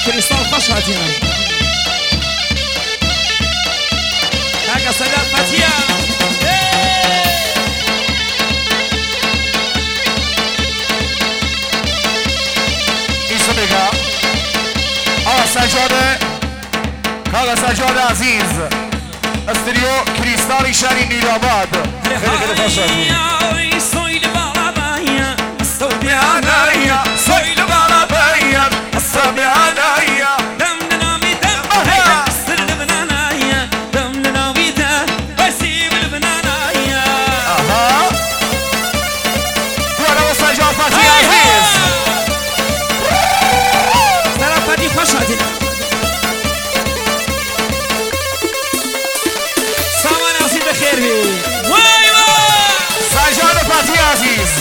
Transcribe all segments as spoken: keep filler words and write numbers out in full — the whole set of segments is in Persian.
كريستال خوش هاتينا هاكا سيدات فتية ایسو بگم آقا سجاده آقا سجاده عزیز استودیو کریستالی شهری نیل‌آباد خیلی خیلی خوش آمدید سويل بالا بايا استودیو عنایا سویل بالا باید استودیو عنایا دم نامي دم هيدا سر البنانايا دم نامي دم بسيب البنانايا آها وانا سجاد فتحی عزیز ترى فادي خوش هاتينا سامان عزيز بخير بي واي واي سجاد فتحی عزیز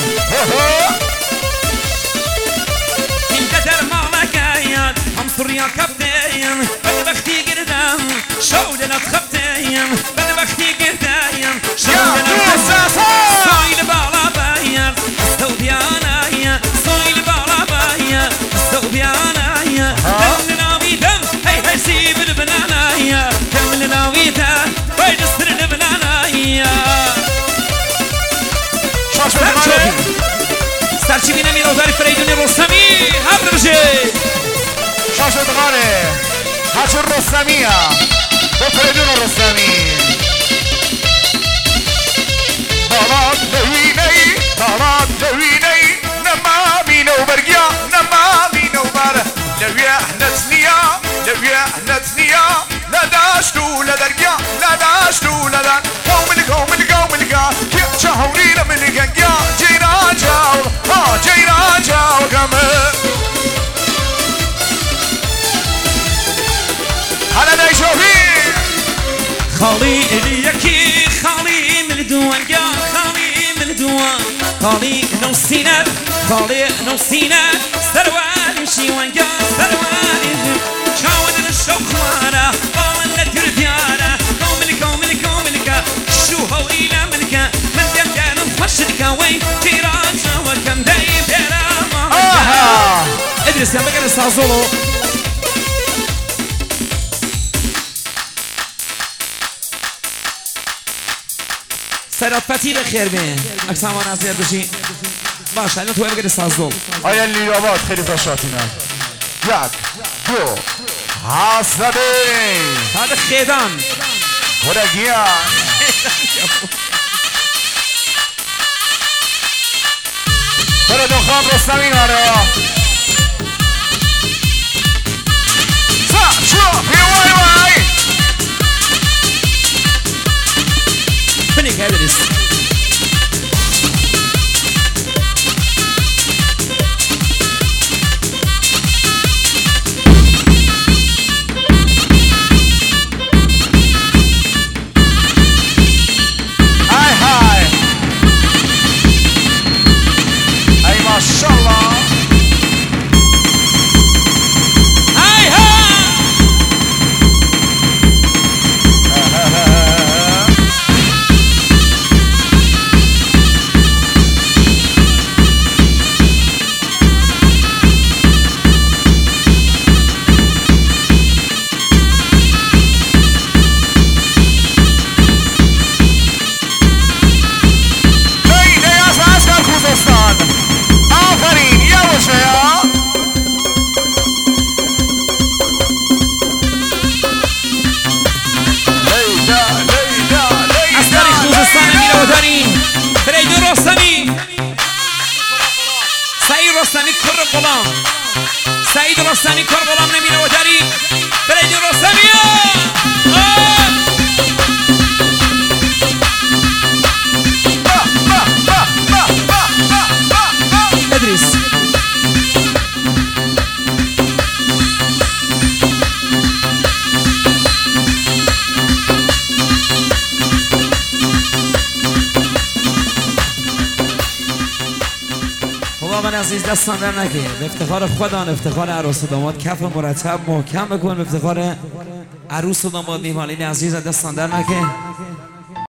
انت در مالكايا هم سوريا كابتين بدبختي قردام شودنا تخبتين بدبختي قردام شودنا سويل بالا بايا استوديانايا سويل بالا بايا استوديانايا دم ناوي دم هي هي سيب البنانايا كمل ناوي دم ويجسر البنانايا سرچوبي سرچوبي نميرو داري فريدوني رستمي هم رجي شاشة غاره حاج الرستمیه بفردون الرستمی دارات دوینی دارات دوینی نمامی نو برگیا نمامی نو بر لویه نتنیا لویه نتنیا نداشتو لدرگیا نداشتو لدر قومل قومل قومل قا كيف شهوري لمن قنقيا جيران جاو ها جيران جاو قمر هلا نشوفي خالي اليكي خالي من الدوان يا خالي من الدوان خالي نو سينات خالي نو سينات سروان شيوان يا سروان شاون الشوق مانا قال ندير ديارة كومل كومل كوملكا شو هولي لا ملكا من دم دم فشلكا وين تيران شاور كم دايب ديرا ما ادرس يا بقى نستعزلو سرات فتي بخير بين اكسامان عزيز بشي باش الان تو بقى نستعزل آیا لیاباد خیلی خوشاتینا یک دو حسبی هذا خيدان ورقیان بره دخان رستمی ناره سا شو بی وای وای فينيك هذا الاسم هاي هاي اي ما شاء الله هاي هاي رستمی کر غلام سعید رستمی کر غلام نمیره و داری فرید رستمی ادریس من عزیز دستان در نکه به افتخار خدا افتخار عروس و داماد کف مرتب محکم بکن به افتخار عروس و داماد میهمانین عزیز دستان در نکه